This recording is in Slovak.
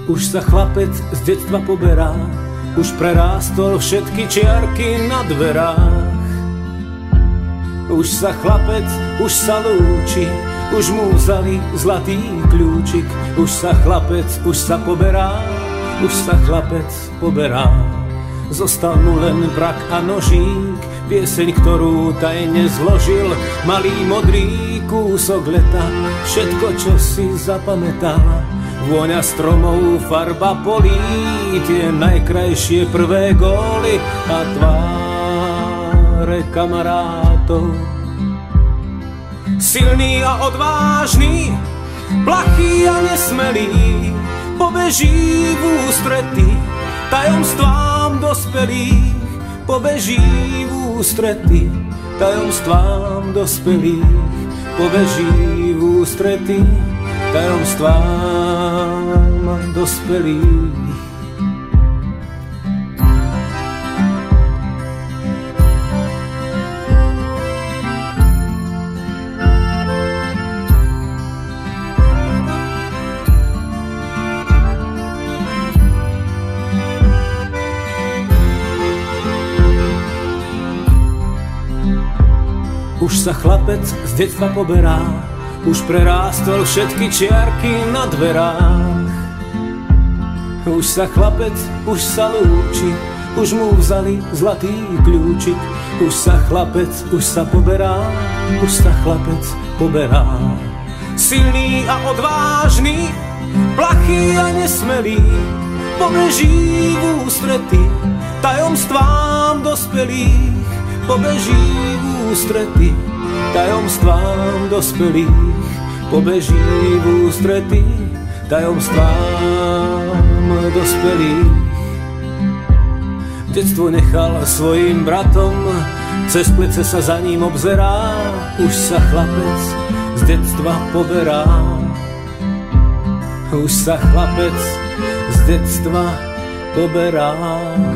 Už sa chlapec z detstva poberá, už prerástol všetky čiarky na dverách. Už sa chlapec, už sa lúči, už mu vzali zlatý kľúčik. Už sa chlapec, už sa poberá, už sa chlapec poberá. Zostal mu len vrak a nožík, pieseň, ktorú tajne zložil. Malý modrý kúsok leta, všetko, čo si zapamätal. Vôňa stromov, farba polí, tie najkrajšie prvé góly a tváre kamarátov. Silný a odvážny, plachý a nesmelý, pobeží v ústrety tajomstvám dospelých. Pobeží v ústrety tajomstvám dospelých. Pobeží v ústrety tajomstvám dospelých. Už sa chlapec z detstva poberá, už prerástol všetky čiarky na dverách. Už sa chlapec, už sa lúči, už mu vzali zlatý kľúčik. Už sa chlapec, už sa poberá, už sa chlapec poberá. Silný a odvážny, plachý a nesmelý, pobeží v ústrety tajomstvám dospelých. Pobeží v ústrety tajomstvám dospelých. Pobeží v ústrety tajomstvám dospelých. Detstvo nechal svojim bratom, cez plece sa za ním obzerá. Už sa chlapec z detstva poberá. Už sa chlapec z detstva poberá.